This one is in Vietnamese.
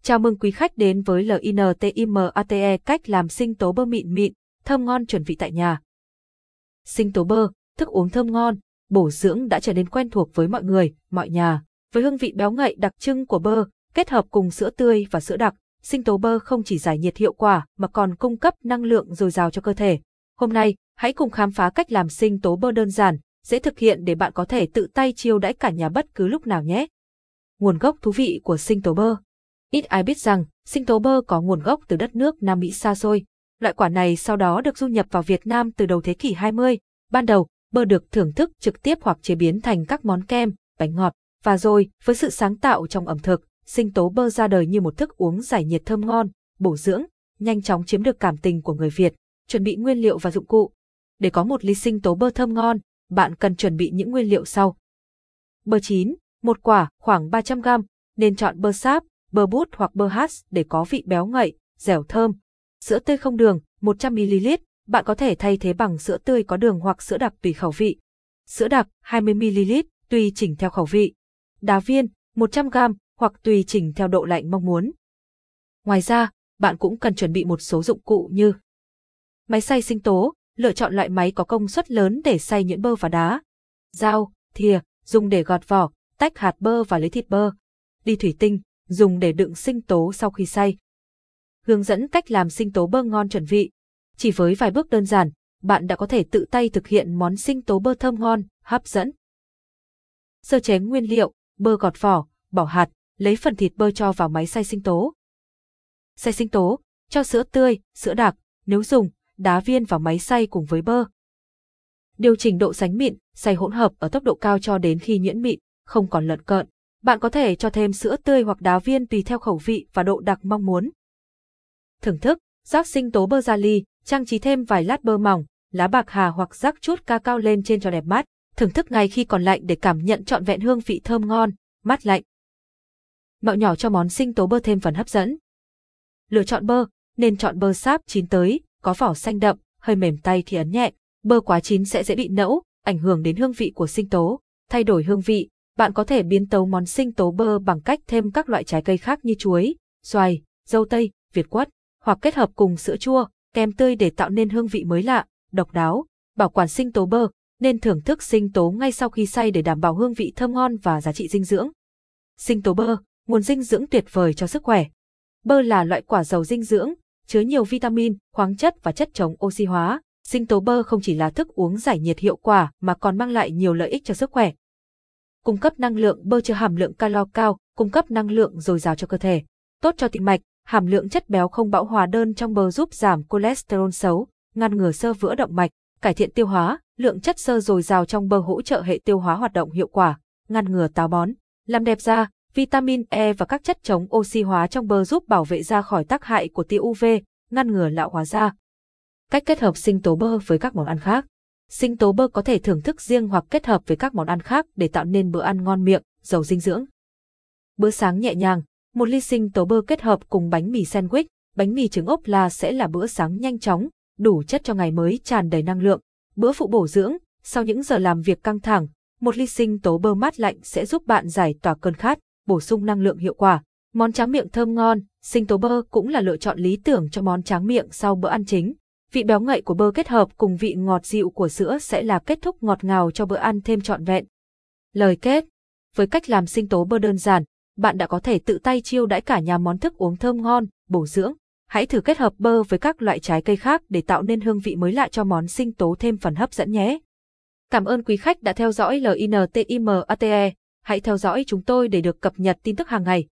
Chào mừng quý khách đến với LINTIMATE, cách làm sinh tố bơ mịn mịn, thơm ngon chuẩn vị tại nhà. Sinh tố bơ, thức uống thơm ngon, bổ dưỡng đã trở nên quen thuộc với mọi người, mọi nhà. Với hương vị béo ngậy đặc trưng của bơ, kết hợp cùng sữa tươi và sữa đặc, sinh tố bơ không chỉ giải nhiệt hiệu quả mà còn cung cấp năng lượng dồi dào cho cơ thể. Hôm nay, hãy cùng khám phá cách làm sinh tố bơ đơn giản, dễ thực hiện để bạn có thể tự tay chiêu đãi cả nhà bất cứ lúc nào nhé. Nguồn gốc thú vị của sinh tố bơ. Ít ai biết rằng, sinh tố bơ có nguồn gốc từ đất nước Nam Mỹ xa xôi. Loại quả này sau đó được du nhập vào Việt Nam từ đầu thế kỷ 20. Ban đầu, bơ được thưởng thức trực tiếp hoặc chế biến thành các món kem, bánh ngọt. Và rồi, với sự sáng tạo trong ẩm thực, sinh tố bơ ra đời như một thức uống giải nhiệt thơm ngon, bổ dưỡng, nhanh chóng chiếm được cảm tình của người Việt. Chuẩn bị nguyên liệu và dụng cụ. Để có một ly sinh tố bơ thơm ngon, bạn cần chuẩn bị những nguyên liệu sau. Bơ chín, một quả, khoảng 300g, nên chọn bơ sáp, bơ bút hoặc bơ Hass để có vị béo ngậy, dẻo thơm. Sữa tươi không đường, 100ml, bạn có thể thay thế bằng sữa tươi có đường hoặc sữa đặc tùy khẩu vị. Sữa đặc, 20ml, tùy chỉnh theo khẩu vị. Đá viên, 100g, hoặc tùy chỉnh theo độ lạnh mong muốn. Ngoài ra, bạn cũng cần chuẩn bị một số dụng cụ như máy xay sinh tố, lựa chọn loại máy có công suất lớn để xay nhuyễn bơ và đá. Dao, thìa, dùng để gọt vỏ, tách hạt bơ và lấy thịt bơ. Ly thủy tinh, dùng để đựng sinh tố sau khi xay. Hướng dẫn cách làm sinh tố bơ ngon chuẩn vị. Chỉ với vài bước đơn giản, bạn đã có thể tự tay thực hiện món sinh tố bơ thơm ngon, hấp dẫn. Sơ chế nguyên liệu, bơ gọt vỏ, bỏ hạt, lấy phần thịt bơ cho vào máy xay sinh tố. Xay sinh tố, cho sữa tươi, sữa đặc, nếu dùng, đá viên vào máy xay cùng với bơ. Điều chỉnh độ sánh mịn, xay hỗn hợp ở tốc độ cao cho đến khi nhuyễn mịn, không còn lợn cợn. Bạn có thể cho thêm sữa tươi hoặc đá viên tùy theo khẩu vị và độ đặc mong muốn. Thưởng thức, rắc sinh tố bơ ra ly, trang trí thêm vài lát bơ mỏng, lá bạc hà hoặc rắc chút ca cao lên trên cho đẹp mắt. Thưởng thức ngay khi còn lạnh để cảm nhận trọn vẹn hương vị thơm ngon, mát lạnh. Mẹo nhỏ cho món sinh tố bơ thêm phần hấp dẫn. Lựa chọn bơ, nên chọn bơ sáp chín tới, có vỏ xanh đậm, hơi mềm tay thì ấn nhẹ. Bơ quá chín sẽ dễ bị nẫu, ảnh hưởng đến hương vị của sinh tố. Thay đổi hương vị, bạn có thể biến tấu món sinh tố bơ bằng cách thêm các loại trái cây khác như chuối, xoài, dâu tây, việt quất, hoặc kết hợp cùng sữa chua, kem tươi để tạo nên hương vị mới lạ, độc đáo. Bảo quản sinh tố bơ, nên thưởng thức sinh tố ngay sau khi xay để đảm bảo hương vị thơm ngon và giá trị dinh dưỡng. Sinh tố bơ, nguồn dinh dưỡng tuyệt vời cho sức khỏe. Bơ là loại quả giàu dinh dưỡng, chứa nhiều vitamin, khoáng chất và chất chống oxy hóa. Sinh tố bơ không chỉ là thức uống giải nhiệt hiệu quả mà còn mang lại nhiều lợi ích cho sức khỏe. Cung cấp năng lượng. Bơ chứa hàm lượng calo cao, cung cấp năng lượng dồi dào cho cơ thể. Tốt cho tim mạch, hàm lượng chất béo không bão hòa đơn trong bơ giúp giảm cholesterol xấu, ngăn ngừa xơ vữa động mạch, cải thiện tiêu hóa. Lượng chất xơ dồi dào trong bơ hỗ trợ hệ tiêu hóa hoạt động hiệu quả, ngăn ngừa táo bón, làm đẹp da. Vitamin E và các chất chống oxy hóa trong bơ giúp bảo vệ da khỏi tác hại của tia UV, ngăn ngừa lão hóa da. Cách kết hợp sinh tố bơ với các món ăn khác. Sinh tố bơ có thể thưởng thức riêng hoặc kết hợp với các món ăn khác để tạo nên bữa ăn ngon miệng, giàu dinh dưỡng. Bữa sáng nhẹ nhàng, một ly sinh tố bơ kết hợp cùng bánh mì sandwich, bánh mì trứng ốp la sẽ là bữa sáng nhanh chóng, đủ chất cho ngày mới tràn đầy năng lượng. Bữa phụ bổ dưỡng, sau những giờ làm việc căng thẳng, một ly sinh tố bơ mát lạnh sẽ giúp bạn giải tỏa cơn khát, bổ sung năng lượng hiệu quả. Món tráng miệng thơm ngon, sinh tố bơ cũng là lựa chọn lý tưởng cho món tráng miệng sau bữa ăn chính. Vị béo ngậy của bơ kết hợp cùng vị ngọt dịu của sữa sẽ là kết thúc ngọt ngào cho bữa ăn thêm trọn vẹn. Lời kết. Với cách làm sinh tố bơ đơn giản, bạn đã có thể tự tay chiêu đãi cả nhà món thức uống thơm ngon, bổ dưỡng. Hãy thử kết hợp bơ với các loại trái cây khác để tạo nên hương vị mới lạ cho món sinh tố thêm phần hấp dẫn nhé. Cảm ơn quý khách đã theo dõi LINTIMATE. Hãy theo dõi chúng tôi để được cập nhật tin tức hàng ngày.